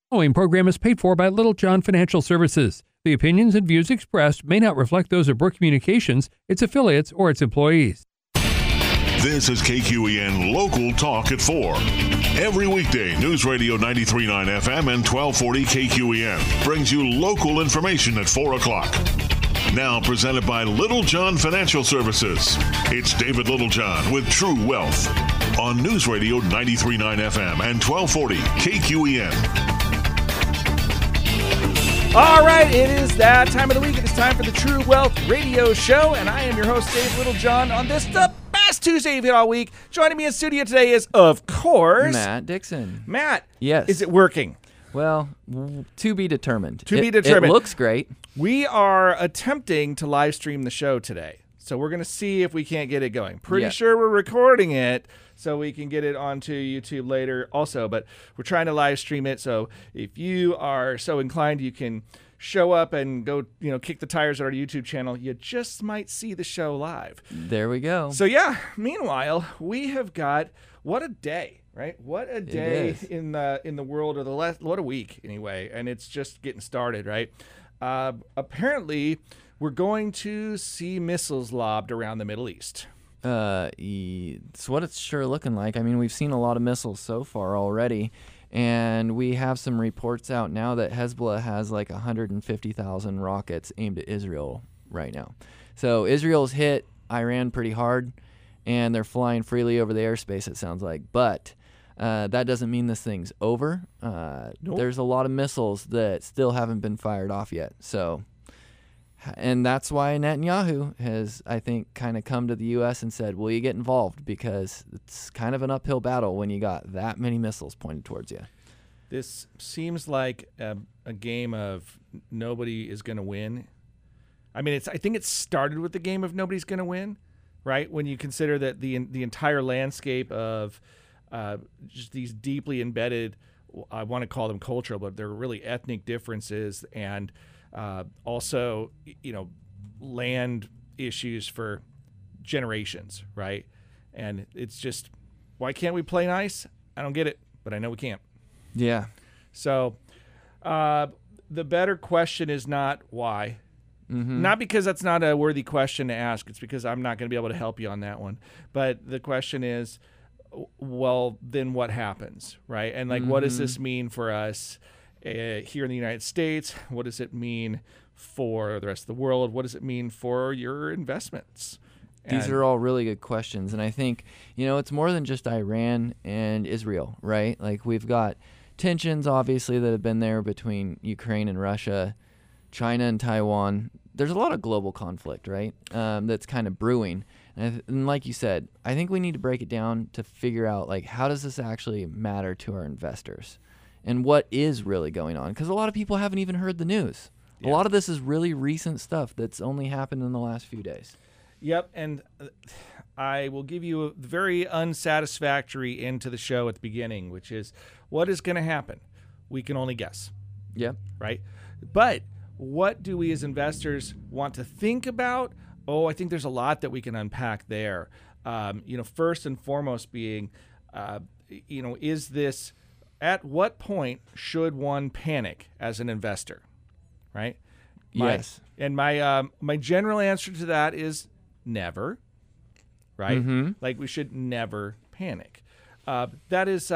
The following program is paid for by Little John Financial Services. The opinions and views expressed may not reflect those of Brook Communications, its affiliates, or its employees. This is KQEN Local Talk at 4. Every weekday, News Radio 93.9 FM and 1240 KQEN brings you local information at 4 o'clock. Now presented by Little John Financial Services. It's David Littlejohn with True Wealth on News Radio 93.9 FM and 1240 KQEN. All right, it is that time of the week. It is time for the True Wealth Radio Show, and I am your host, Dave Littlejohn, on this, the best Tuesday of it all week. Joining me in studio today is, of course, Matt Dixon. Matt. Yes. Is it working? Well, to be determined. It looks great. We are attempting to live stream the show today, so we're going to see if we can't get it going. Pretty sure we're recording it so we can get it onto YouTube later also, but we're trying to live stream it, so if you are so inclined, you can show up and go, kick the tires at our YouTube channel. You just might see the show live. There we go. So meanwhile, we have got, what a day, right? What a day in the world, or what a week anyway, and it's just getting started, right? Apparently, we're going to see missiles lobbed around the Middle East. It's what it's sure looking like. I mean, we've seen a lot of missiles so far already, and we have some reports out now that Hezbollah has like 150,000 rockets aimed at Israel right now. So Israel's hit Iran pretty hard, and they're flying freely over the airspace, it sounds like. But that doesn't mean this thing's over. Nope. There's a lot of missiles that still haven't been fired off yet. And that's why Netanyahu has, I think, kind of come to the U.S. and said, will you get involved? Because it's kind of an uphill battle when you got that many missiles pointed towards you. This seems like a game of nobody is going to win. I mean, I think it started with the game of nobody's going to win, right? When you consider that the entire landscape of just these deeply embedded, I want to call them cultural, but they're really ethnic differences, and also, land issues for generations, right? And it's just, why can't we play nice? I don't get it, but I know we can't. Yeah. So the better question is not why. Mm-hmm. Not because that's not a worthy question to ask. It's because I'm not going to be able to help you on that one. But the question is, well, then what happens, right? And what does this mean for us here in the United States? What does it mean for the rest of the world? What does it mean for your investments? These are all really good questions. And I think, it's more than just Iran and Israel, right? Like, we've got tensions, obviously, that have been there between Ukraine and Russia, China and Taiwan. There's a lot of global conflict, right, that's kind of brewing. And like you said, I think we need to break it down to figure out, how does this actually matter to our investors? And what is really going on? Because a lot of people haven't even heard the news. Yeah. A lot of this is really recent stuff that's only happened in the last few days. Yep, and I will give you a very unsatisfactory end to the show at the beginning, which is, what is going to happen? We can only guess. Yep. Right? But what do we as investors want to think about? Oh, I think there's a lot that we can unpack there. First and foremost being, is this... At what point should one panic as an investor, right? Yes. And my general answer to that is never, right? Mm-hmm. We should never panic. That is,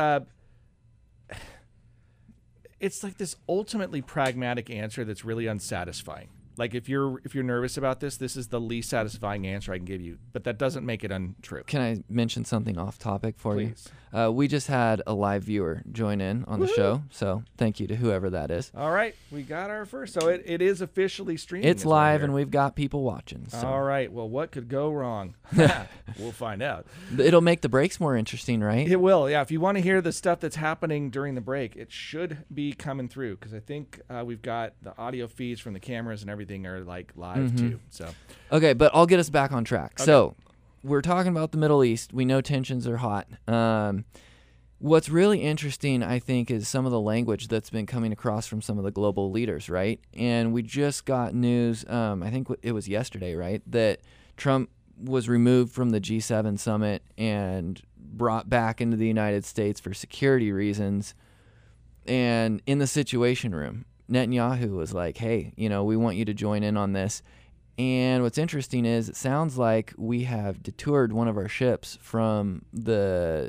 it's like this ultimately pragmatic answer that's really unsatisfying. If you're nervous about this is the least satisfying answer I can give you, but that doesn't make it untrue. Can I mention something off topic for Please. you? We just had a live viewer join in on the show, so thank you to whoever that is. All right, we got our first. So it is officially streaming. It's live, and we've got people watching. So. All right, well, what could go wrong? We'll find out. It'll make the breaks more interesting, right? It will, yeah. If you want to hear the stuff that's happening during the break, it should be coming through, because I think we've got the audio feeds from the cameras and everything are live too. So okay, but I'll get us back on track. Okay. So we're talking about the Middle East. We know tensions are hot. What's really interesting, I think, is some of the language that's been coming across from some of the global leaders, right? And we just got news, I think it was yesterday, right, that Trump was removed from the G7 summit and brought back into the United States for security reasons. And in the Situation Room, Netanyahu was like, hey, we want you to join in on this. And what's interesting is it sounds like we have detoured one of our ships from the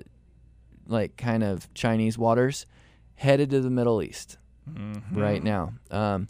kind of Chinese waters headed to the Middle East right now. And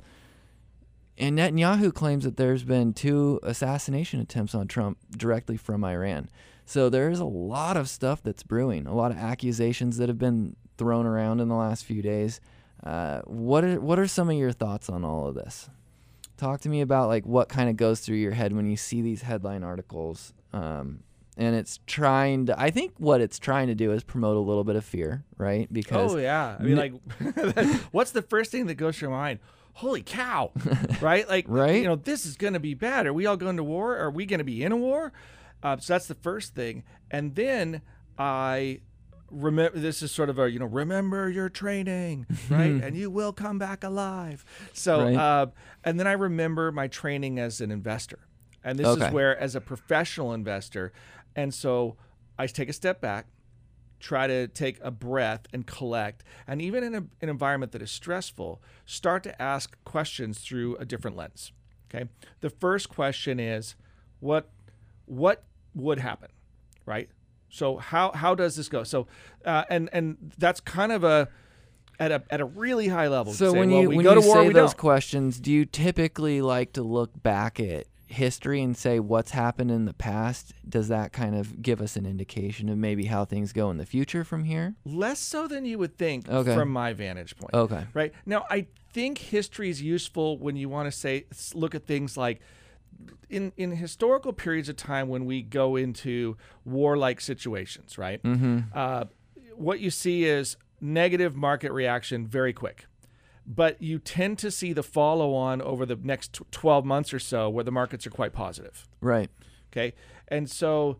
Netanyahu claims that there's been 2 assassination attempts on Trump directly from Iran. So there's a lot of stuff that's brewing, a lot of accusations that have been thrown around in the last few days. What are some of your thoughts on all of this? Talk to me about what kind of goes through your head when you see these headline articles. And it's I think what it's trying to do is promote a little bit of fear, right? Because I mean, what's the first thing that goes through your mind? Holy cow, right? Right? This is going to be bad. Are we all going to war? Are we going to be in a war? So that's the first thing. And then I remember, this is sort of a, remember your training, right? And you will come back alive. So, right. And then I remember my training as an investor. And this is where, as a professional investor, and so I take a step back, try to take a breath and collect, and even in an environment that is stressful, start to ask questions through a different lens. Okay. The first question is, what would happen, right? So how does this go? So and that's kind of at a really high level. So say, when well, you we go to war, say we those don't. questions, do you typically like to look back at history and say what's happened in the past? Does that kind of give us an indication of maybe how things go in the future from here? Less so than you would think from my vantage point. Okay. Right. Now, I think history is useful when you want to look at things like in historical periods of time when we go into warlike situations, right? What you see is negative market reaction very quick. But you tend to see the follow-on over the next 12 months or so where the markets are quite positive. Right. Okay. And so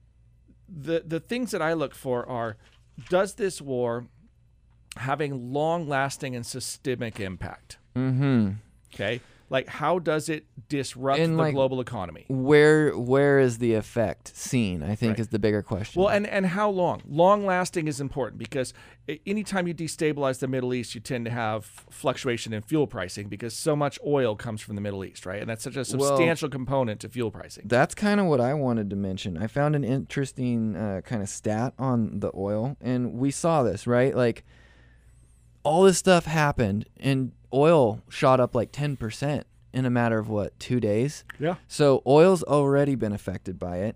the things that I look for are, does this war having long-lasting and systemic impact? Okay. How does it disrupt the global economy? Where is the effect seen, I think, is the bigger question. Well, and how long? Long-lasting is important because anytime you destabilize the Middle East, you tend to have fluctuation in fuel pricing because so much oil comes from the Middle East, right? And that's such a substantial component to fuel pricing. That's kind of what I wanted to mention. I found an interesting kind of stat on the oil, and we saw this, right? All this stuff happened, and oil shot up 10% in a matter of 2 days. Yeah. So oil's already been affected by it.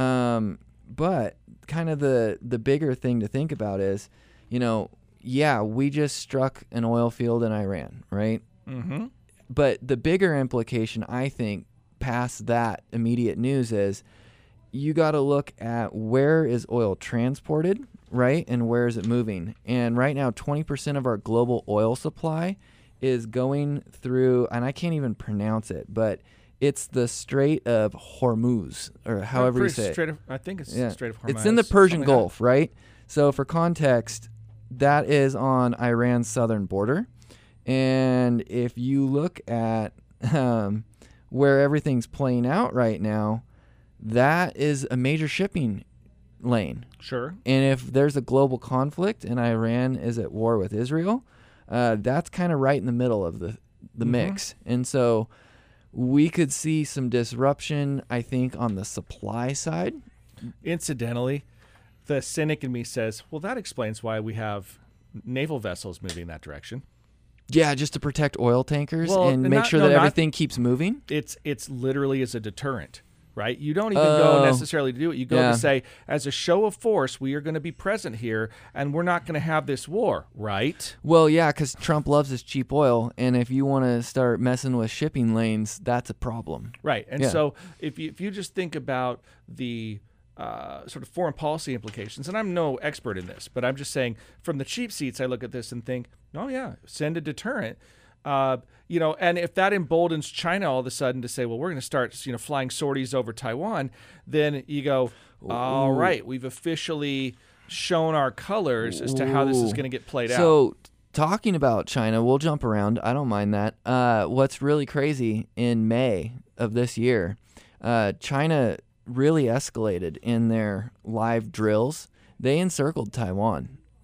But kind of the bigger thing to think about is, we just struck an oil field in Iran, right? Mm-hmm. But the bigger implication, I think, past that immediate news is you got to look at where is oil transported, right? And where is it moving? And right now, 20% of our global oil supply is going through, and I can't even pronounce it, but it's the Strait of Hormuz, or however you say it. I think it's Strait of Hormuz. It's in the Persian Gulf, right? So for context, that is on Iran's southern border. And if you look at where everything's playing out right now, that is a major shipping lane. Sure. And if there's a global conflict and Iran is at war with Israel, that's kind of right in the middle of the mix. And so we could see some disruption, I think, on the supply side. Incidentally, the cynic in me says, well, that explains why we have naval vessels moving in that direction. Yeah, just to protect oil tankers and make sure that everything keeps moving. It's literally as a deterrent, right? You don't even go necessarily to do it. You go to say, as a show of force, we are going to be present here, and we're not going to have this war, right? Well, yeah, because Trump loves his cheap oil, and if you want to start messing with shipping lanes, that's a problem. Right, and so if you just think about the sort of foreign policy implications, and I'm no expert in this, but I'm just saying from the cheap seats, I look at this and think, oh yeah, send a deterrent. And if that emboldens China all of a sudden to say, well, we're going to start, flying sorties over Taiwan, then you go, all right, we've officially shown our colors as to how this is going to get played out. So talking about China, we'll jump around. I don't mind that. What's really crazy, in May of this year, China really escalated in their live drills. They encircled Taiwan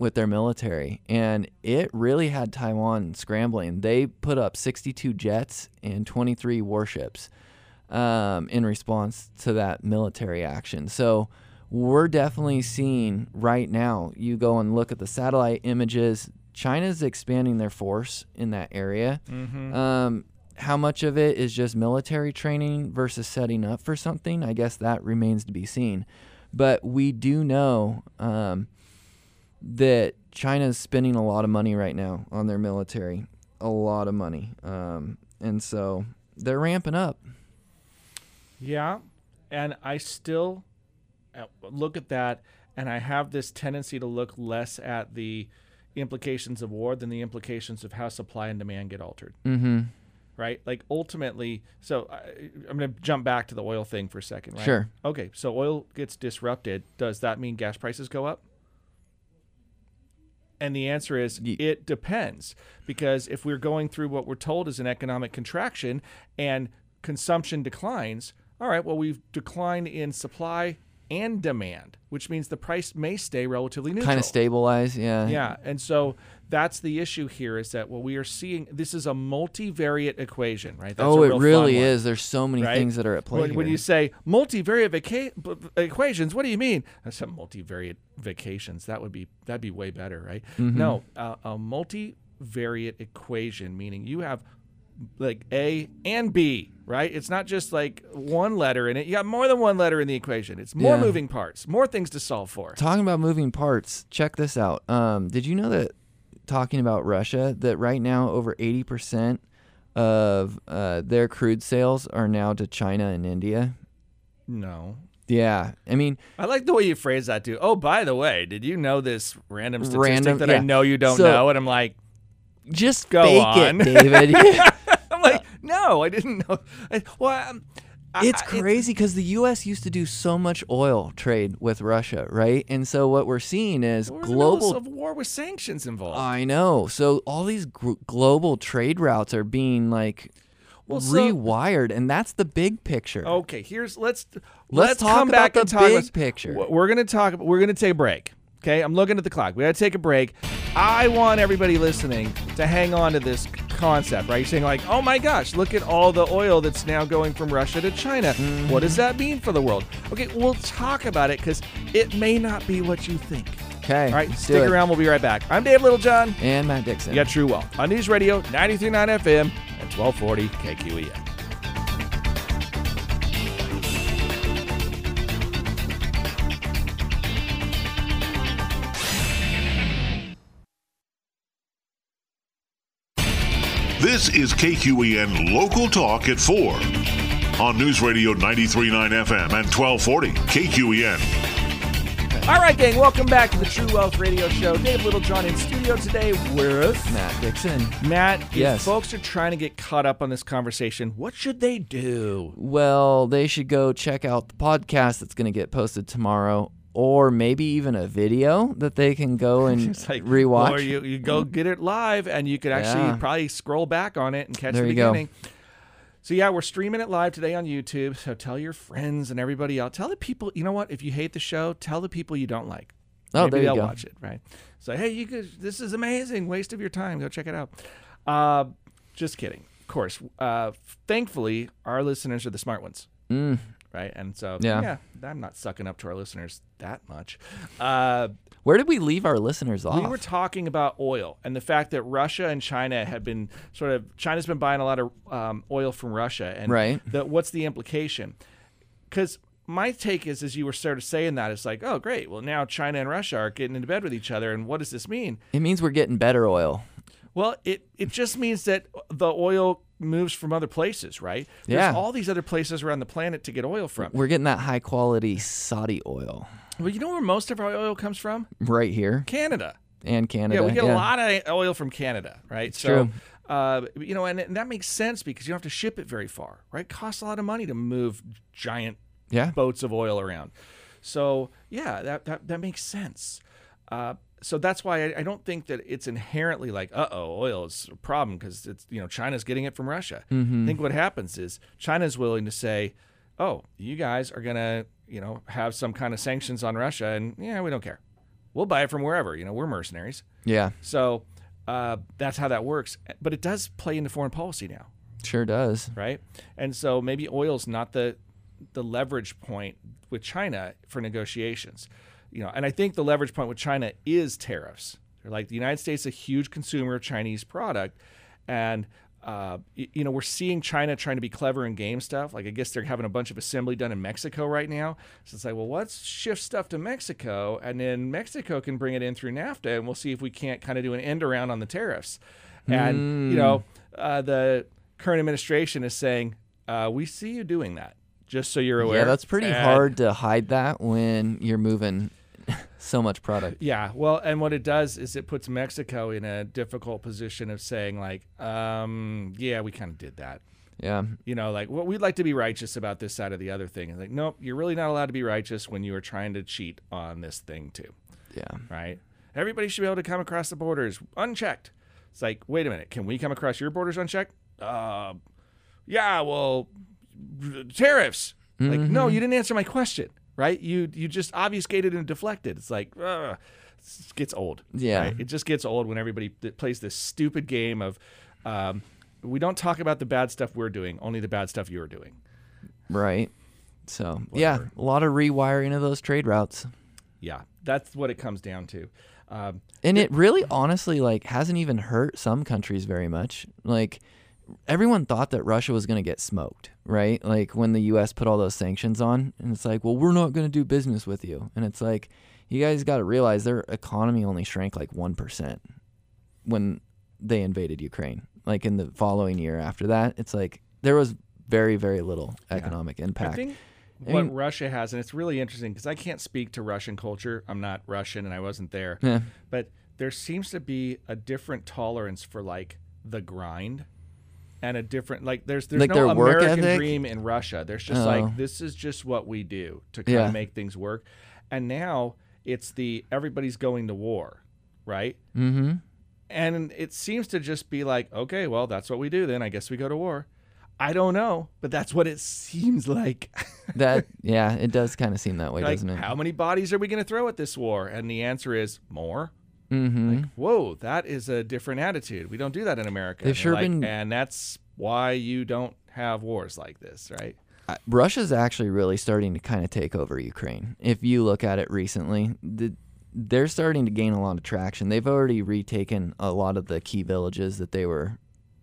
with their military, and it really had Taiwan scrambling. They put up 62 jets and 23 warships in response to that military action. So we're definitely seeing right now, you go and look at the satellite images, China's expanding their force in that area. How much of it is just military training versus setting up for something? I guess that remains to be seen. But we do know that China's spending a lot of money right now on their military, a lot of money. And so they're ramping up. Yeah, and I still look at that, and I have this tendency to look less at the implications of war than the implications of how supply and demand get altered. Right? Like ultimately, so I'm going to jump back to the oil thing for a second, right? Sure. Okay, so oil gets disrupted. Does that mean gas prices go up? And the answer is it depends, because if we're going through what we're told is an economic contraction and consumption declines, all right, well, we've declined in supply and demand, which means the price may stay relatively neutral. Kind of stabilize, yeah. Yeah, and so that's the issue here, is that what we are seeing, this is a multivariate equation, right? That's Oh, a it real really fun one, is. There's so many right? things that are at play When here. you say multivariate equations, what do you mean? I said multivariate vacations. That'd be way better, right? No, a multivariate equation, meaning you have like A and B, right? It's not just like one letter in it. You got more than one letter in the equation. It's more Yeah. moving parts, more things to solve for. Talking about moving parts, check this out. Did you know that, talking about Russia, that right now over 80% of their crude sales are now to China and India? No. Yeah. I mean, I like the way you phrase that, too. Oh, by the way, did you know this random statistic that yeah. I know you don't So- know? And I'm like, just Go fake on. it, David. I'm like, no, I didn't know. It's crazy because the U.S. used to do so much oil trade with Russia, right? And so what we're seeing is We're in the middle global. of war with sanctions involved. I know. So all these global trade routes are being like rewired, and that's the big picture. Okay, let's talk come about back the and talk big about picture. We're gonna take a break. Okay, I'm looking at the clock. We gotta take a break. I want everybody listening to hang on to this concept, right? You're saying like, oh my gosh, look at all the oil that's now going from Russia to China. What does that mean for the world? Okay, we'll talk about it because it may not be what you think. Okay. All right, let's stick do it. around. We'll be right back. I'm Dave Littlejohn. And Matt Dixon. You got True Wealth on News Radio 93.9 FM and 1240 KQEN. This is KQEN Local Talk at 4 on News Radio 93.9 FM and 1240 KQEN. All right, gang, welcome back to the True Wealth Radio Show. Dave Littlejohn in studio today with Matt Dixon. Matt. If Yes. folks are trying to get caught up on this conversation, what should they do? Well, they should go check out the podcast that's going to get posted tomorrow, or maybe even a video that they can go and It's like, rewatch. Or you go get it live, and you could actually Yeah. probably scroll back on it and catch There the you go. beginning. So, yeah, we're streaming it live today on YouTube. So tell your friends and everybody else. Tell the people, you know what? If you hate the show, tell the people you don't like. Oh, Maybe there you they'll go. watch it, right? So, hey, this is amazing. Waste of your time. Go check it out. Just kidding. Of course. Thankfully, our listeners are the smart ones. Right? And so, Yeah. I'm not sucking up to our listeners that much. Where did we leave our listeners off? We were talking about oil and the fact that Russia and China have been China's been buying a lot of oil from Russia. And Right. What's the implication? Because my take is, as you were sort of saying that, it's like, oh, great. Well, now China and Russia are getting into bed with each other. And what does this mean? It means we're getting better oil. Well, it just means that the oil moves from other places, right? Yeah. There's all these other places around the planet to get oil from. We're getting that high quality Saudi oil Well, you know where most of our oil comes from? right here Canada. and Canada. Yeah, we get a lot of oil from Canada, right? It's true. And that makes sense because you don't have to ship it very far, right? It costs a lot of money to move giant Yeah. boats of oil around. So, yeah, that makes sense. So that's why I don't think that it's inherently like, oil is a problem because it's China's getting it from Russia. I think what happens is China's willing to say, oh, you guys are gonna have some kind of sanctions on Russia, and we don't care. we'll buy it from wherever. We're mercenaries. Yeah, So that's how that works. But it does play into foreign policy now, sure does. right? And so maybe oil's not the leverage point with China for negotiations. And I think the leverage point with China is tariffs. Like the United States is a huge consumer of Chinese product, and we're seeing China trying to be clever in game stuff. Like I guess they're having a bunch of assembly done in Mexico right now. So it's like, well, let's shift stuff to Mexico, and then Mexico can bring it in through NAFTA, and we'll see if we can't kind of do an end around on the tariffs. And the current administration is saying, we see you doing that. Just so you're aware. Yeah, that's pretty hard to hide that when you're moving so much product. Yeah, well, and what it does is it puts Mexico in a difficult position of saying like, yeah, we kind of did that. Yeah. Like, well, we'd like to be righteous about this side of the other thing. And like, nope, you're really not allowed to be righteous when you are trying to cheat on this thing too. Yeah. Right? Everybody should be able to come across the borders unchecked. It's like, wait a minute, can we come across your borders unchecked? Yeah, well, tariffs. Like, no, you didn't answer my question. Right? You just obfuscated and deflected. It's like, it gets old. Yeah. Right? It just gets old when everybody plays this stupid game of, we don't talk about the bad stuff we're doing, only the bad stuff you're doing. Right. So, Whatever. a lot of rewiring of those trade routes. Yeah, that's what it comes down to. And it really, honestly, like, hasn't even hurt some countries very much. Like, everyone thought that Russia was going to get smoked, right? Like when the U.S. put all those sanctions on, and it's like, well, we're not going to do business with you. And it's like, you guys got to realize their economy only shrank like 1% when they invaded Ukraine. Like in the following year after that, it's like there was very, very little economic impact. I think what Russia has, and it's really interesting because I can't speak to Russian culture. I'm not Russian and I wasn't there. Yeah. But there seems to be a different tolerance for like the grind. And a different, like, there's like no work American ethic? dream in Russia. There's just like, this is just what we do to kind of make things work. And now it's everybody's going to war, right? Mm-hmm. And it seems to just be like, okay, well, that's what we do then. I guess we go to war. I don't know, but that's what it seems like. It does kind of seem that way, Like, doesn't it? how many bodies are we going to throw at this war? And the answer is more. Mm-hmm. Like, whoa, that is a different attitude. We don't do that in America. They've sure been, and that's why you don't have wars like this, right? Russia's actually really starting to kind of take over Ukraine. If you look at it recently, they're starting to gain a lot of traction. They've already retaken a lot of the key villages that they were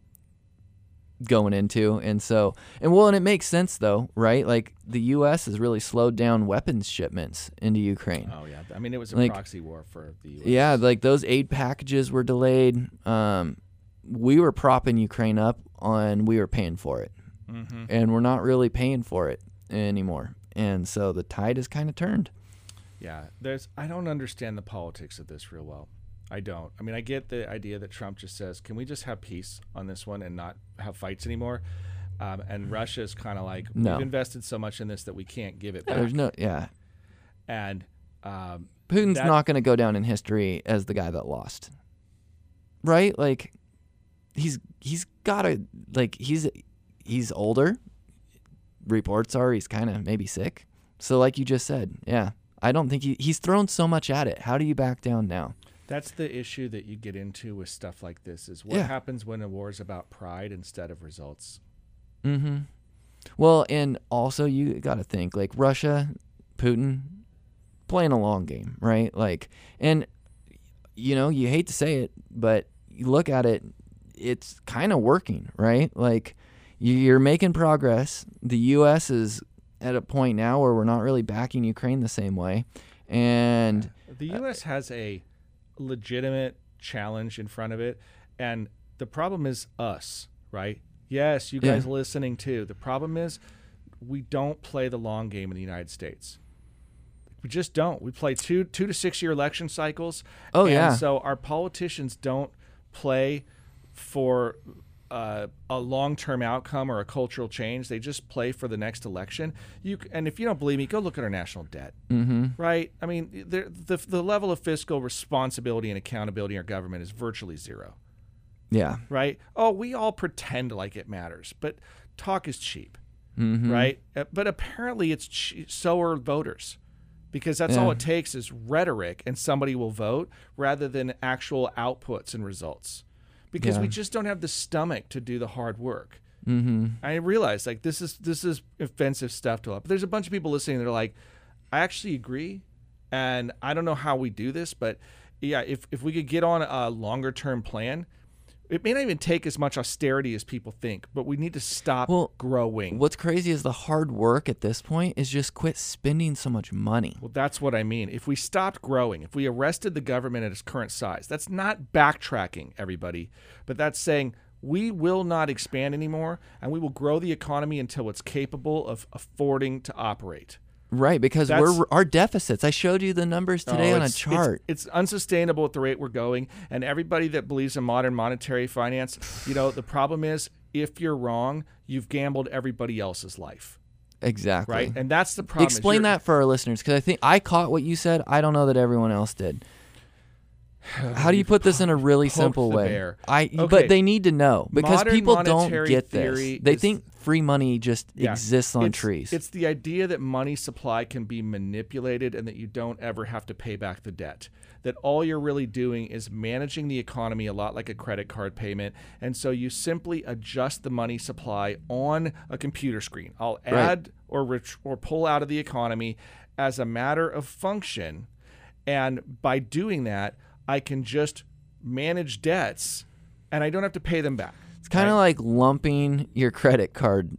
going into. And it makes sense though, right? Like the U.S. has really slowed down weapons shipments into Ukraine. Oh yeah, I mean it was a proxy war for the U.S. Yeah, like those aid packages were delayed. We were propping Ukraine up we were paying for it, and we're not really paying for it anymore. And so the tide has kind of turned. Yeah, I don't understand the politics of this real well. I don't. I mean, I get the idea that Trump just says, can we just have peace on this one and not have fights anymore? And Russia is kind of like, no. We've invested so much in this that we can't give it back. And Putin's not going to go down in history as the guy that lost. Right? Like, he's got to, like, he's older. Reports are he's kind of maybe sick. So like you just said, yeah, I don't think he's thrown so much at it. How do you back down now? That's the issue that you get into with stuff like this is what happens when a war is about pride instead of results. Mm-hmm. Well, and also you got to think like Russia, Putin, playing a long game, right? Like, and you hate to say it, but you look at it, it's kind of working, right? Like you're making progress. The U.S. is at a point now where we're not really backing Ukraine the same way. And the U.S. has a legitimate challenge in front of it. And the problem is us, right? Yes, you guys listening too. The problem is we don't play the long game in the United States. We just don't. We play 2 to 6 year election cycles. Oh, yeah. And so our politicians don't play for a long-term outcome or a cultural change. They just play for the next election. And if you don't believe me, go look at our national debt. Mm-hmm. Right? I mean, the level of fiscal responsibility and accountability in our government is virtually zero. Yeah. Right? Oh, we all pretend like it matters, but talk is cheap. Mm-hmm. Right? But apparently it's so are voters. because that's all it takes is rhetoric and somebody will vote rather than actual outputs and results, because we just don't have the stomach to do the hard work. I realize like this is offensive stuff to a lot, but there's a bunch of people listening that are like, I actually agree, and I don't know how we do this, but yeah, if we could get on a longer term plan, it may not even take as much austerity as people think, but we need to stop growing. What's crazy is the hard work at this point is just quit spending so much money. Well, that's what I mean. If we stopped growing, if we arrested the government at its current size, that's not backtracking, everybody, but that's saying we will not expand anymore, and we will grow the economy until it's capable of affording to operate. Right, because our deficits. I showed you the numbers today on a chart. It's unsustainable at the rate we're going, and everybody that believes in modern monetary finance, the problem is if you're wrong, you've gambled everybody else's life. Exactly. Right, and that's the problem. Explain that for our listeners, because I think I caught what you said. I don't know that everyone else did. How do you put this in a really simple way? But they need to know, because people don't get this. They think free money just exists on trees. It's the idea that money supply can be manipulated and that you don't ever have to pay back the debt. That all you're really doing is managing the economy a lot like a credit card payment. And so you simply adjust the money supply on a computer screen. I'll add or pull out of the economy as a matter of function. And by doing that, I can just manage debts and I don't have to pay them back. It's kind of like lumping your credit card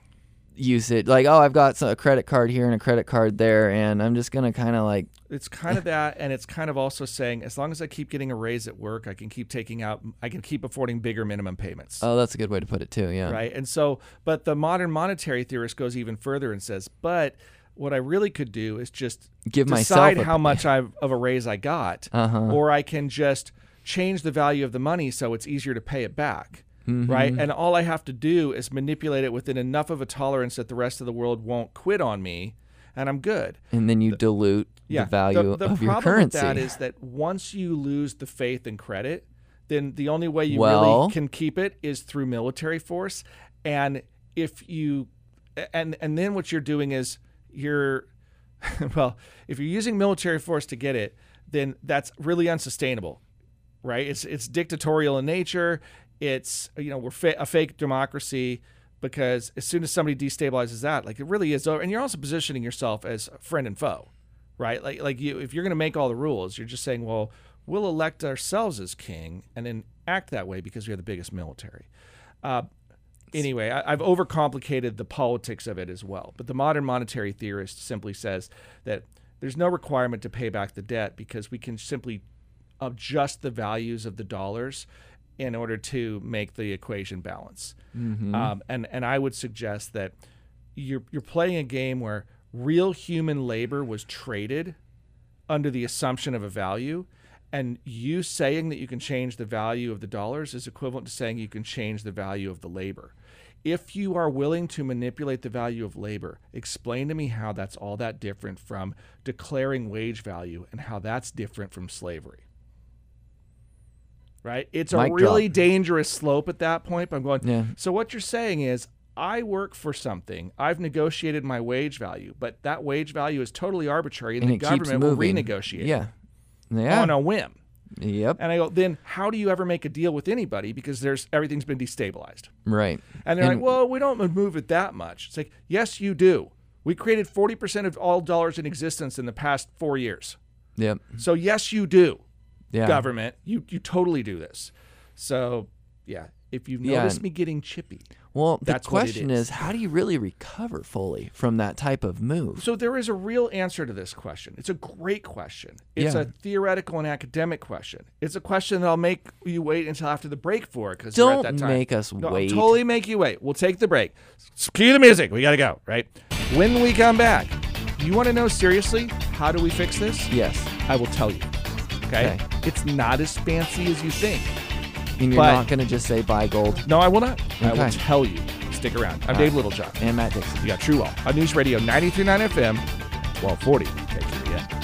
usage. Like, I've got a credit card here and a credit card there, and I'm just going to kind of like... It's kind of that, and it's kind of also saying, as long as I keep getting a raise at work, I can keep affording bigger minimum payments. Oh, that's a good way to put it too, yeah. Right, and so, but the modern monetary theorist goes even further and says, but what I really could do is just decide how much of a raise I got, or I can just change the value of the money so it's easier to pay it back. Right, and all I have to do is manipulate it within enough of a tolerance that the rest of the world won't quit on me, and I'm good. And then you dilute the value of your currency. The problem with that is that once you lose the faith in credit, then the only way you really can keep it is through military force. And if you, and then what you're doing is if you're using military force to get it, then that's really unsustainable, right? It's dictatorial in nature. It's, we're a fake democracy, because as soon as somebody destabilizes that, like, it really is over. And you're also positioning yourself as friend and foe, right? Like if you're going to make all the rules, you're just saying, well, we'll elect ourselves as king and then act that way because we have the biggest military. Anyway, I've overcomplicated the politics of it as well. But the modern monetary theorist simply says that there's no requirement to pay back the debt because we can simply adjust the values of the dollars in order to make the equation balance. And I would suggest that you're playing a game where real human labor was traded under the assumption of a value, and you saying that you can change the value of the dollars is equivalent to saying you can change the value of the labor. If you are willing to manipulate the value of labor, explain to me how that's all that different from declaring wage value and how that's different from slavery. Right? It's a really dangerous slope at that point. But I'm going, so what you're saying is, I work for something. I've negotiated my wage value, but that wage value is totally arbitrary, and the government will renegotiate it on a whim. Yep. And I go, then how do you ever make a deal with anybody, because everything's been destabilized? Right. And they're like, well, we don't move it that much. It's like, yes, you do. We created 40% of all dollars in existence in the past 4 years. Yep. So yes, you do. Government, you totally do this. So, if you've noticed me getting chippy, well, the question is, how do you really recover fully from that type of move? So there is a real answer to this question. It's a great question. It's a theoretical and academic question. It's a question that I'll make you wait until after the break for, because we're at that time. Don't make us wait. I'll totally make you wait. We'll take the break. Cue the music. We got to go, right? When we come back, you want to know seriously, how do we fix this? Yes. I will tell you. Okay? It's not as fancy as you think. And you're not going to just say buy gold? No, I will not. Okay. I will tell you. Stick around. I'm Dave Littlejohn. And Matt Dixon. You got True Wealth on News Radio 93.9 FM, 1240 KQEN.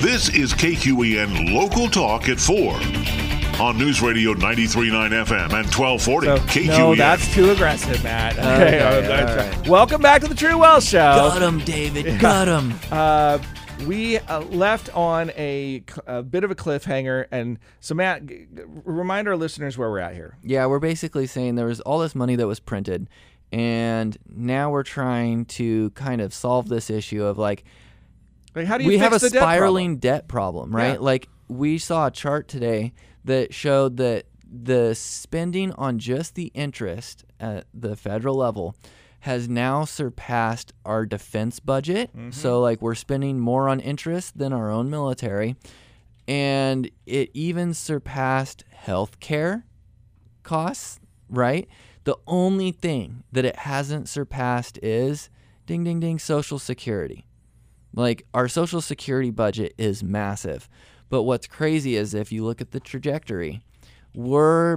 This is KQEN Local Talk at 4 on News Radio 93.9 FM and 1240 KQEN. No, that's too aggressive, Matt. Okay, all right. Welcome back to the True Wealth Show. Got him, David. Got him. We left on a bit of a cliffhanger, and so Matt, remind our listeners where we're at here. Yeah, we're basically saying there was all this money that was printed, and now we're trying to kind of solve this issue of like How do you we fix have a the spiraling debt problem, right? Yeah. Like we saw a chart today that showed that the spending on just the interest at the federal level has now surpassed our defense budget. So like we're spending more on interest than our own military, and it even surpassed healthcare costs, right? The only thing that it hasn't surpassed is ding ding ding Social Security. Like our Social Security budget is massive. But what's crazy is if you look at the trajectory, we're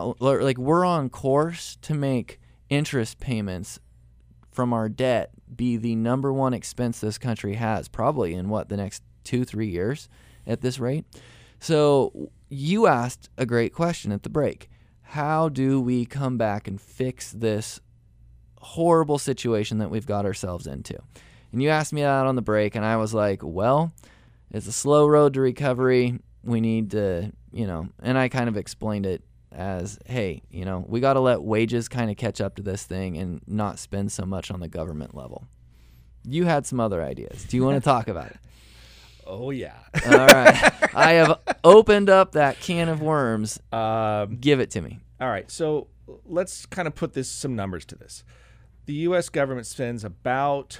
on course to make interest payments from our debt be the number one expense this country has, probably in the next 2-3 years at this rate. So you asked a great question at the break. How do we come back and fix this horrible situation that we've got ourselves into? And you asked me that on the break, and I was like, well, it's a slow road to recovery. We need to, and I kind of explained it as, hey, we got to let wages kind of catch up to this thing and not spend so much on the government level. You had some other ideas. Do you want to talk about it? Oh, yeah. All right. I have opened up that can of worms. Give it to me. All right. So let's kind of put some numbers to this. The U.S. government spends about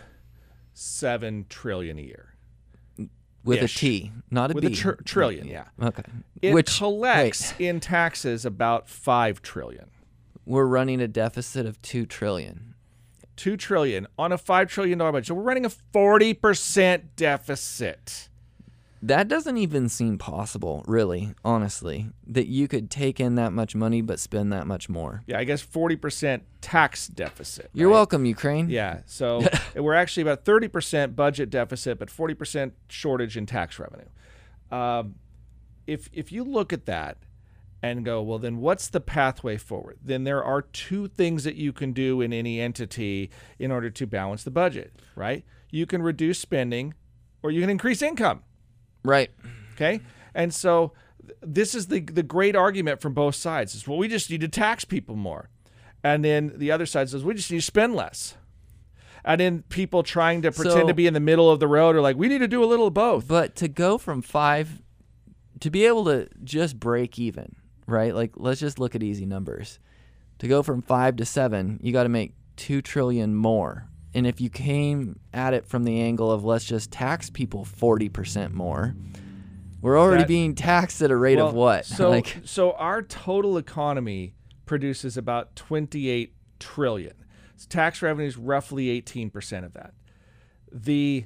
$7 trillion a year. With Ish. a T, not a With B. a trillion, yeah. Okay. It collects in taxes about $5 trillion. We're running a deficit of $2 trillion. $2 trillion on a $5 trillion budget. So we're running a 40% deficit. That doesn't even seem possible, really, honestly, that you could take in that much money but spend that much more. Yeah, I guess 40% tax deficit. You're welcome, Ukraine. Yeah, so we're actually about 30% budget deficit, but 40% shortage in tax revenue. If you look at that and go, well, then what's the pathway forward? Then there are two things that you can do in any entity in order to balance the budget, right? You can reduce spending or you can increase income. Right. Okay. And so this is the great argument from both sides is, well, we just need to tax people more. And then the other side says, we just need to spend less. And then people trying to pretend to be in the middle of the road are like, we need to do a little of both. But to go from 5, to be able to just break even, right? Like, let's just look at easy numbers. To go from 5 to 7, you got to make $2 trillion more. And if you came at it from the angle of let's just tax people 40% more, we're already being taxed at a rate of what? So our total economy produces about $28 trillion. So tax revenue is roughly 18% of that. The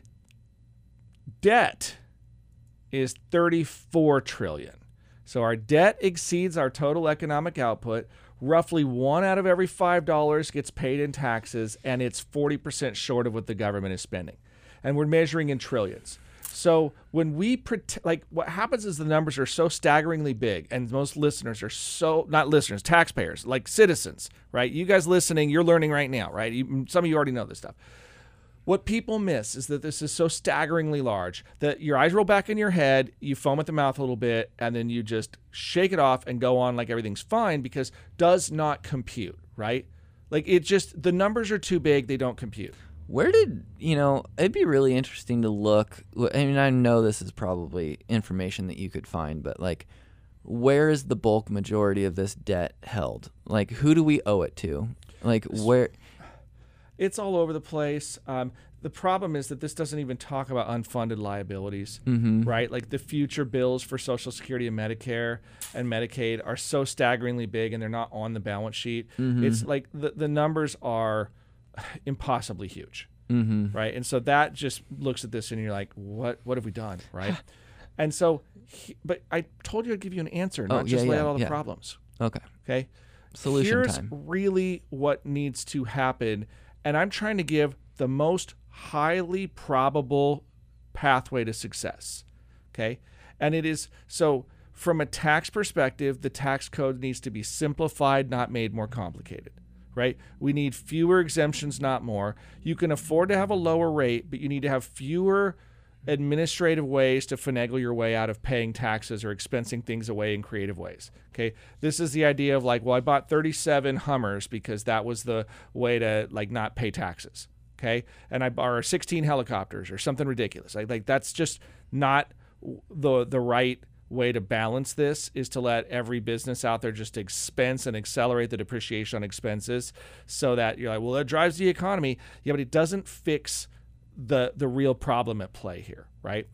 debt is $34 trillion. So our debt exceeds our total economic output. Roughly 1 out of every $5 gets paid in taxes, and it's 40% short of what the government is spending. And we're measuring in trillions. So when we what happens is the numbers are so staggeringly big, and most listeners are not listeners, taxpayers, like citizens, right? You guys listening, you're learning right now, right? Some of you already know this stuff. What people miss is that this is so staggeringly large that your eyes roll back in your head, you foam at the mouth a little bit, and then you just shake it off and go on like everything's fine because does not compute, right? Like the numbers are too big, they don't compute. Where did, it'd be really interesting to look. I mean, I know this is probably information that you could find, but like, where is the bulk majority of this debt held? Like, who do we owe it to? Like, where? It's all over the place. The problem is that this doesn't even talk about unfunded liabilities, right? Like the future bills for Social Security and Medicare and Medicaid are so staggeringly big and they're not on the balance sheet. It's like the numbers are impossibly huge, right? And so that just looks at this and you're like, what have we done, right? And so, but I told you I'd give you an answer, not just lay out all the problems. Okay. Solution time. Here's really what needs to happen. And I'm trying to give the most highly probable pathway to success. Okay. And it is so from a tax perspective, the tax code needs to be simplified, not made more complicated. Right? We need fewer exemptions, not more. You can afford to have a lower rate, but you need to have fewer administrative ways to finagle your way out of paying taxes or expensing things away in creative ways. Okay. This is the idea of like, well, I bought 37 Hummers because that was the way to like not pay taxes. Okay. And I bought 16 helicopters or something ridiculous. Like that's just not the right way to balance this, is to let every business out there just expense and accelerate the depreciation on expenses so that you're like, well, that drives the economy. Yeah, but it doesn't fix the real problem at play here, right?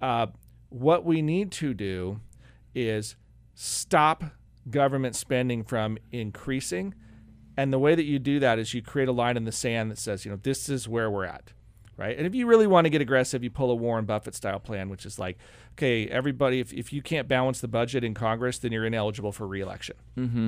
What we need to do is stop government spending from increasing. And the way that you do that is you create a line in the sand that says, this is where we're at. Right. And if you really want to get aggressive, you pull a Warren Buffett style plan, which is like, okay, everybody, if you can't balance the budget in Congress, then you're ineligible for re-election. Mm-hmm.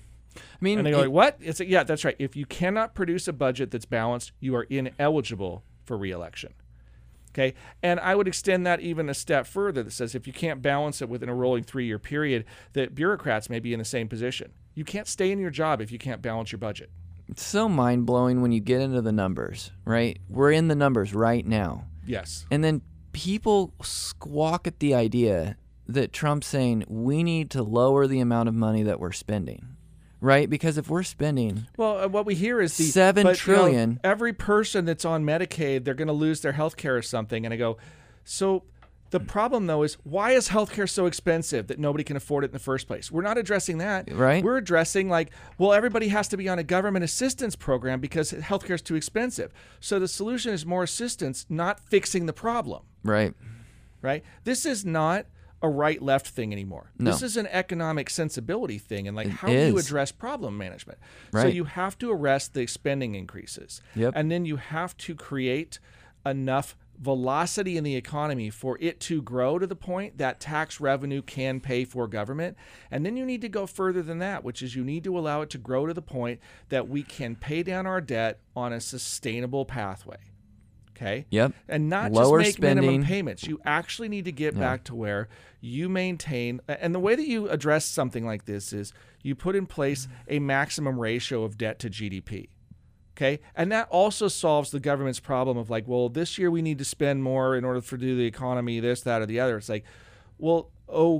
I mean, and they go like, what? It's like, yeah, that's right. If you cannot produce a budget that's balanced, you are ineligible for re-election. Okay. And I would extend that even a step further that says if you can't balance it within a rolling 3-year period, that bureaucrats may be in the same position. You can't stay in your job if you can't balance your budget. It's so mind-blowing when you get into the numbers, right? We're in the numbers right now. Yes. And then people squawk at the idea that Trump's saying we need to lower the amount of money that we're spending, right? Because if we're spending what we hear is $7 trillion. Every person that's on Medicaid, they're going to lose their health care or something. And I go, so the problem, though, is why is healthcare so expensive that nobody can afford it in the first place? We're not addressing that. Right. We're addressing like, well, everybody has to be on a government assistance program because healthcare is too expensive. So the solution is more assistance, not fixing the problem. Right. Right. This is not a right-left thing anymore. No. This is an economic sensibility thing. And like, how is. do you address problem management? Right. So you have to arrest the spending increases. Yep. And then you have to create enough velocity in the economy for it to grow to the point that tax revenue can pay for government. And then you need to go further than that, which is you need to allow it to grow to the point that we can pay down our debt on a sustainable pathway. Okay? Yep. And not Lower just make spending. minimum payments. You actually need to get back to where you maintain, and the way that you address something like this is you put in place a maximum ratio of debt to GDP. Okay. And that also solves the government's problem of like, well, this year we need to spend more in order to do the economy, this, that, or the other. It's like, well,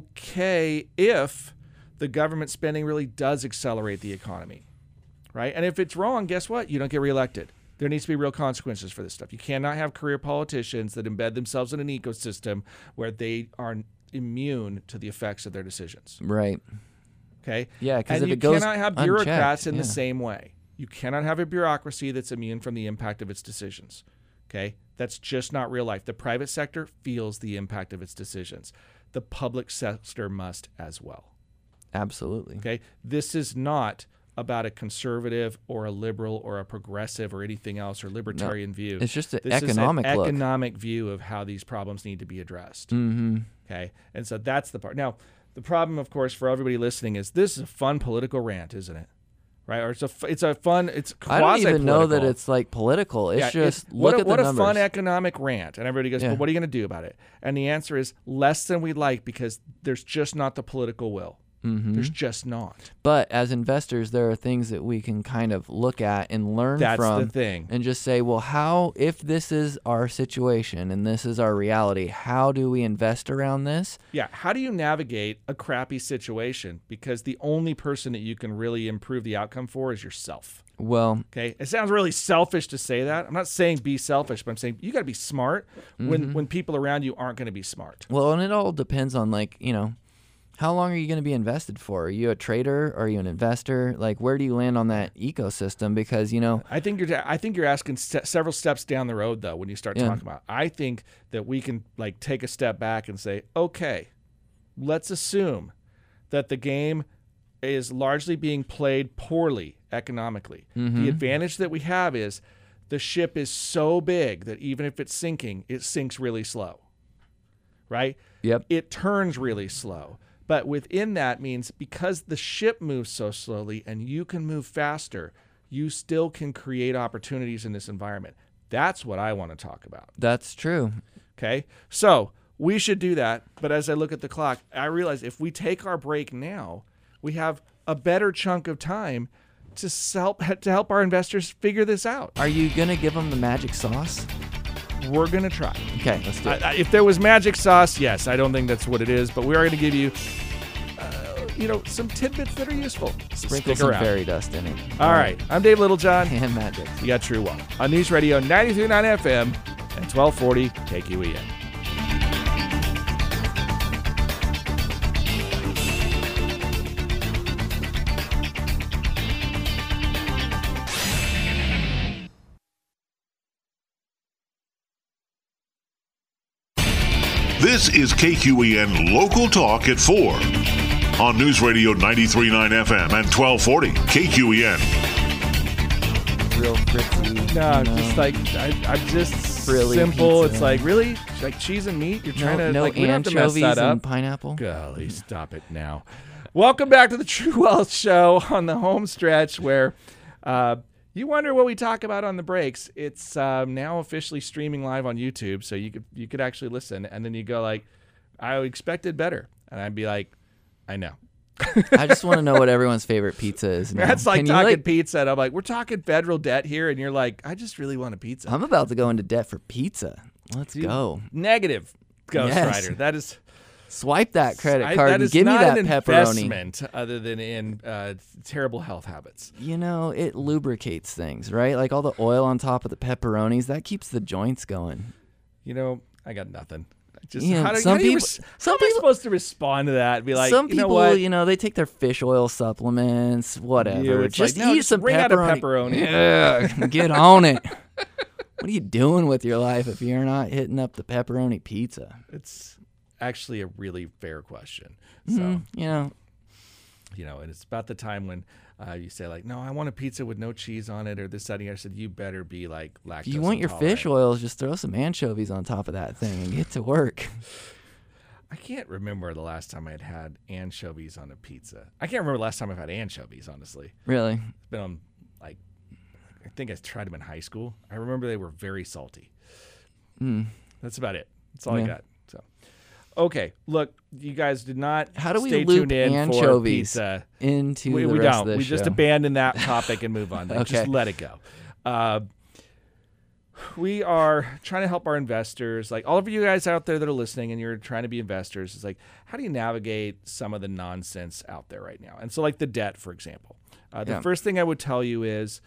okay, if the government spending really does accelerate the economy, right? And if it's wrong, guess what? You don't get reelected. There needs to be real consequences for this stuff. You cannot have career politicians that embed themselves in an ecosystem where they are immune to the effects of their decisions. Right. Okay. Yeah, because if you it goes cannot have bureaucrats unchecked, in the same way. You cannot have a bureaucracy that's immune from the impact of its decisions. Okay? That's just not real life. The private sector feels the impact of its decisions. The public sector must as well. Absolutely. Okay? This is not about a conservative or a liberal or a progressive or anything else or libertarian view. It's just an This economic is an look. economic view of how these problems need to be addressed. Mm-hmm. Okay? And so that's the part. Now, the problem, of course, for everybody listening is this is a fun political rant, isn't it? Right? Or it's a fun, it's quasi-political. I don't even know that it's like political. It's just look at the what numbers. a fun economic rant. And everybody goes, but what are you going to do about it? And the answer is less than we'd like because there's just not the political will. Mm-hmm. There's just not. But as investors, there are things that we can kind of look at and learn That's from. the thing. And just say, well, how, if this is our situation and this is our reality, how do we invest around this? Yeah. How do you navigate a crappy situation? Because the only person that you can really improve the outcome for is yourself. Well, okay. It sounds really selfish to say that. I'm not saying be selfish, but I'm saying you got to be smart when people around you aren't going to be smart. Well, and it all depends on how long are you going to be invested for? Are you a trader? Are you an investor? Like, where do you land on that ecosystem? Because, I think you're asking several steps down the road, though, when you start talking about it. I think that we can, take a step back and say, okay, let's assume that the game is largely being played poorly economically. Mm-hmm. The advantage that we have is the ship is so big that even if it's sinking, it sinks really slow, right? Yep. It turns really slow. But within that means because the ship moves so slowly and you can move faster, you still can create opportunities in this environment. That's what I want to talk about. That's true. Okay? So we should do that. But as I look at the clock, I realize if we take our break now, we have a better chunk of time to help our investors figure this out. Are you going to give them the magic sauce? We're going to try. Okay, let's do it. If there was magic sauce, yes. I don't think that's what it is, but we are going to give you, some tidbits that are useful. Sprinkle Stick some around. fairy dust in it. All right. I'm Dave Littlejohn. And magic. You got True Wealth on News Radio 93.9 FM and 1240 KQEN. This is KQEN Local Talk at 4 on News Radio 93.9 FM and 1240 KQEN. Real fritzy. No, just like I'm just Frilly simple. pizza. It's like really like cheese and meat. You're trying to No like we don't have to mess anchovies that up. and pineapple. Golly, stop it now. Welcome back to the True Wealth Show on the home stretch where you wonder what we talk about on the breaks. It's now officially streaming live on YouTube, so you could actually listen, and then you go like, I expected better, and I'd be like, I know. I just want to know what everyone's favorite pizza is now. That's like Can you, talking pizza, and I'm like, we're talking federal debt here, and you're like, I just really want a pizza. I'm about to go into debt for pizza. Let's go. Negative, Ghost Yes. Rider. That is. Swipe that credit card That and is give me not that an pepperoni. investment other than in terrible health habits. You know, it lubricates things, right? Like all the oil on top of the pepperonis, that keeps the joints going. I got nothing. Just Yeah, how am some I people- supposed to respond to that? Be like, Some you know people, what? they take their fish oil supplements, whatever. You, it's just like, no, eat just some bring out pepperoni. a pepperoni. Yeah, get on it. What are you doing with your life if you're not hitting up the pepperoni pizza? It's actually a really fair question. Mm, So, and it's about the time when you say like, no, I want a pizza with no cheese on it or this, that, and the other. I said, you better be like lactose if you want your intolerant. fish oils, just throw some anchovies on top of that thing and get to work. I can't remember the last time I'd had anchovies on a pizza. I can't remember the last time I've had anchovies, honestly. Really? It's been on, like, I think I tried them in high school. I remember they were very salty. That's about it. That's all I Yeah. got. So, okay, look, you guys did not How do we stay loop tuned in for anchovies pizza. into We the rest don't. of this We just show? abandon that topic and move on. Like, Okay. Just let it go. We are trying to help our investors, like all of you guys out there that are listening and you're trying to be investors. It's like, how do you navigate some of the nonsense out there right now? And so like the debt, for example, the Yeah. first thing I would tell you is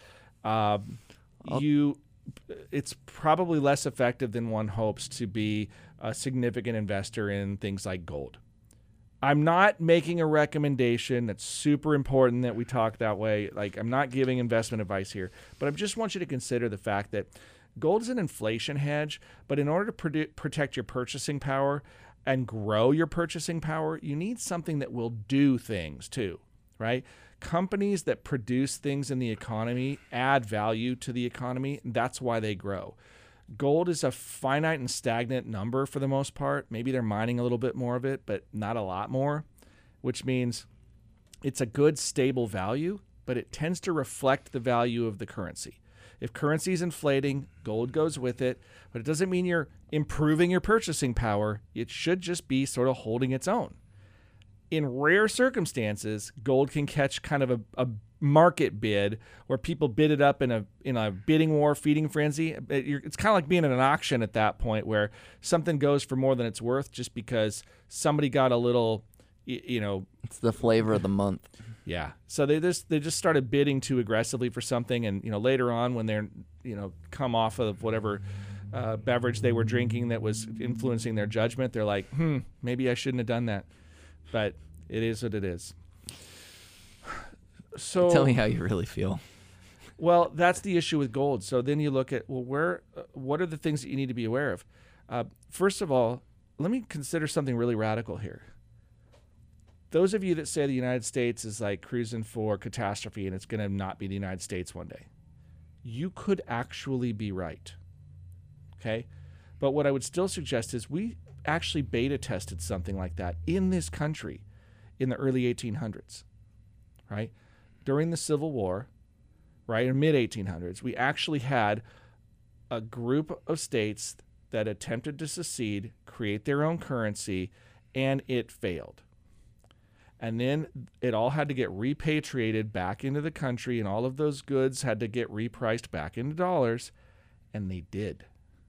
it's probably less effective than one hopes to be a significant investor in things like gold. I'm not making a recommendation. That's super important that we talk that way. Like, I'm not giving investment advice here, but I just want you to consider the fact that gold is an inflation hedge, but in order to protect your purchasing power and grow your purchasing power, you need something that will do things too, right? Companies that produce things in the economy add value to the economy. And that's why they grow. Gold is a finite and stagnant number for the most part. Maybe they're mining a little bit more of it, but not a lot more, which means it's a good, stable value, but it tends to reflect the value of the currency. If currency is inflating, gold goes with it, but it doesn't mean you're improving your purchasing power. It should just be sort of holding its own. In rare circumstances, gold can catch kind of a market bid where people bid it up in a bidding war, feeding frenzy. It's kind of like being at an auction at that point where something goes for more than it's worth just because somebody got a little, It's the flavor of the month. yeah. So they just started bidding too aggressively for something, and later on when they're come off of whatever beverage they were drinking that was influencing their judgment, they're like, maybe I shouldn't have done that. But it is what it is. So Tell me how you really feel. well, that's the issue with gold. So then you look at, what are the things that you need to be aware of? First of all, let me consider something really radical here. Those of you that say the United States is like cruising for catastrophe and it's going to not be the United States one day, you could actually be right. Okay? But what I would still suggest is we actually beta tested something like that in this country in the early 1800s, right? During the Civil War, right, in mid-1800s, we actually had a group of states that attempted to secede, create their own currency, and it failed. And then it all had to get repatriated back into the country, and all of those goods had to get repriced back into dollars, and they did.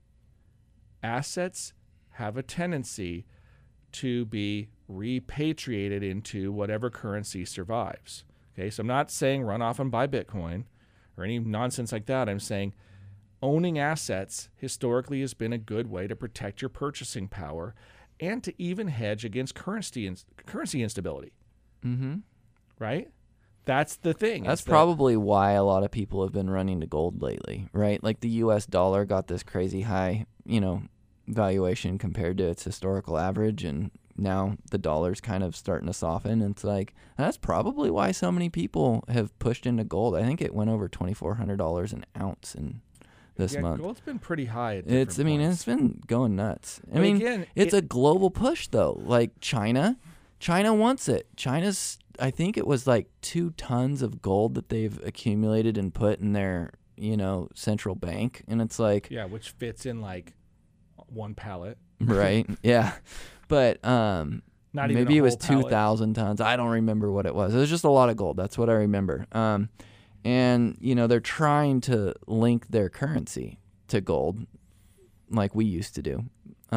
Assets have a tendency to be repatriated into whatever currency survives. Okay, so I'm not saying run off and buy Bitcoin or any nonsense like that. I'm saying owning assets historically has been a good way to protect your purchasing power and to even hedge against currency instability. Mm-hmm. Right? That's the thing. That's probably why a lot of people have been running to gold lately, right? Like the U.S. dollar got this crazy high, valuation compared to its historical average, and now the dollar's kind of starting to soften. And it's like, that's probably why so many people have pushed into gold. I think it went over $2,400 an ounce in this month. Gold's been pretty high at It's points. been going nuts. Again, it's a global push though. Like China wants it. China's, I think it was like 2 tons of gold that they've accumulated and put in their, central bank. And it's like, yeah, which fits in like one pallet. Right. Yeah. But Not even maybe a it was whole pallet. 2,000 tons. I don't remember what it was. It was just a lot of gold. That's what I remember. And they're trying to link their currency to gold like we used to do.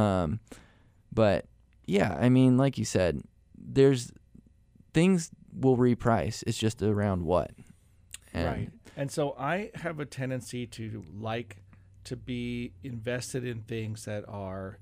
But yeah, like you said, there's things will reprice. It's just around what. Right. And so I have a tendency to like to be invested in things that are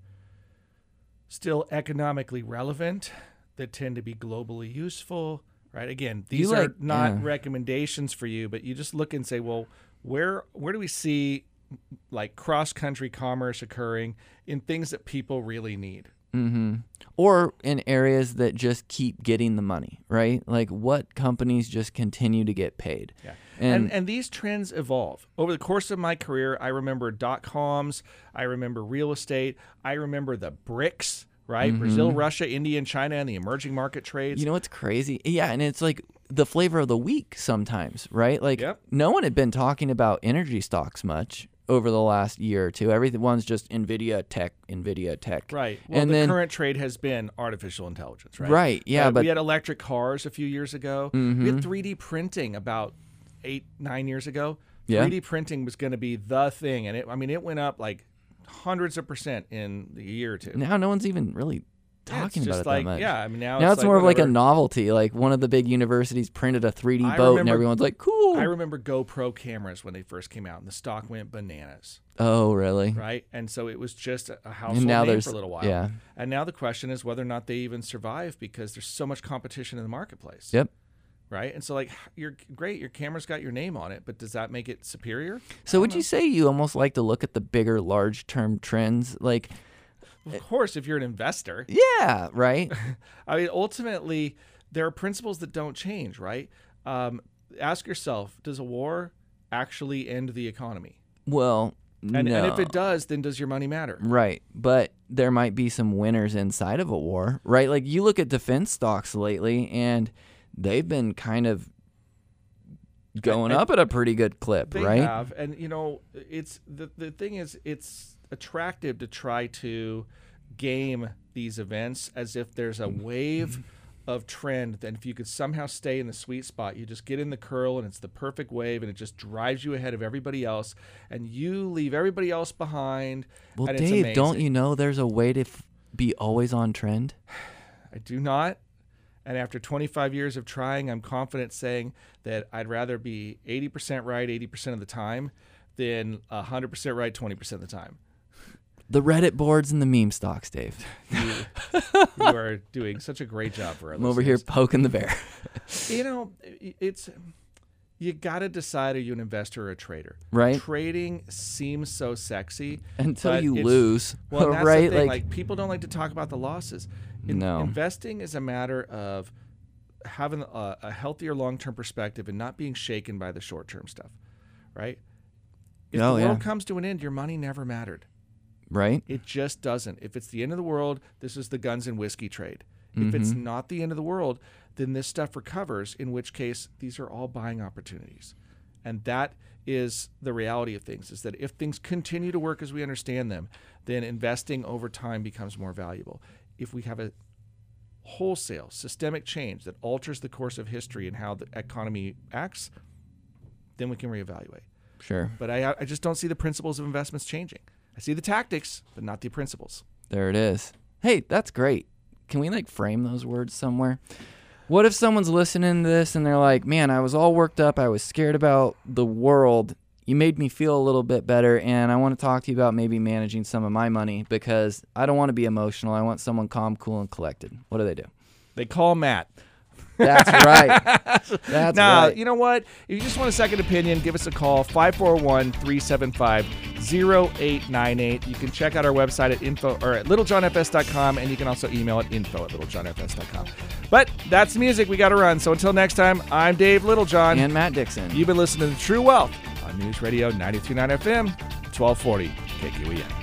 still economically relevant, that tend to be globally useful, right? Again, these are not recommendations for you, but you just look and say, well, where do we see like cross-country commerce occurring in things that people really need? Mm-hmm. Or in areas that just keep getting the money, right? Like what companies just continue to get paid. Yeah. And these trends evolve. Over the course of my career, I remember .coms, I remember real estate, I remember the BRICS, right? Mm-hmm. Brazil, Russia, India, and China, and the emerging market trades. You know what's crazy? Yeah, and it's like the flavor of the week sometimes, right? Like Yep. No one had been talking about energy stocks much over the last year or two. Everyone's just NVIDIA tech. Right. Well, and the then, current trade has been artificial intelligence, right? Right, yeah. But we had electric cars a few years ago. Mm-hmm. We had 3D printing about 8-9 years ago. Yeah. 3D printing was going to be the thing. And it went up like hundreds of % in a year or two. now no one's even really talking it's about just it like, that much. yeah, now it's like more of like a whatever. novelty. Like one of the big universities printed a 3D boat and everyone's like, cool. I remember GoPro cameras when they first came out, and the stock went bananas, Oh, really? right? And so it was just a household And now name there's for a little while. yeah. And now the question is whether or not they even survive because there's so much competition in the marketplace. Yep. Right? And so, like, you're great. Your camera's got your name on it, but does that make it superior? So would you say you almost like to look at the bigger, large-term trends? Like, Of course, if you're an investor. yeah, right? I mean, ultimately, there are principles that don't change, right? Ask yourself, does a war actually end the economy? Well, And no. if it does, then does your money matter? Right, but there might be some winners inside of a war, right? Like you look at defense stocks lately, and they've been kind of going up at a pretty good clip, They right? have, and it's the thing is, it's attractive to try to game these events as if there's a wave of trend. Then if you could somehow stay in the sweet spot, you just get in the curl, and it's the perfect wave, and it just drives you ahead of everybody else, and you leave everybody else behind. Well, and it's Dave, don't amazing. you know there's a way to be always on trend? I do not. And after 25 years of trying, I'm confident saying that I'd rather be 80% right 80% of the time than 100% right 20% of the time. The Reddit boards and the meme stocks, Dave. You are doing such a great job for our I'm over here listeners. poking the bear. It's you got to decide, are you an investor or a trader? Right. Trading seems so sexy Until but you it's- lose, Well, and that's right? the thing. Like people don't like to talk about the losses. No. Investing is a matter of having a healthier long-term perspective and not being shaken by the short-term stuff, right? If Oh, the yeah. world comes to an end, your money never mattered. right? It just doesn't. If it's the end of the world, this is the guns and whiskey trade. If it's Mm-hmm. not the end of the world, then this stuff recovers, in which case these are all buying opportunities. And that is the reality of things, is that if things continue to work as we understand them, then investing over time becomes more valuable. If we have a wholesale systemic change that alters the course of history and how the economy acts, then we can reevaluate. Sure. But I just don't see the principles of investments changing. I see the tactics, but not the principles. There it is. Hey, that's great. Can we frame those words somewhere? What if someone's listening to this and they're like, man, I was all worked up. I was scared about the world. You made me feel a little bit better, and I want to talk to you about maybe managing some of my money because I don't want to be emotional. I want someone calm, cool, and collected. What do they do? They call Matt. That's right. That's now, right. you know what? If you just want a second opinion, give us a call, 541-375-0898. You can check out our website at littlejohnfs.com, and you can also email at info@littlejohnfs.com. But that's the music. We got to run. So until next time, I'm Dave Littlejohn. And Matt Dixon. You've been listening to True Wealth on News Radio 93.9 FM, 1240 KQEN.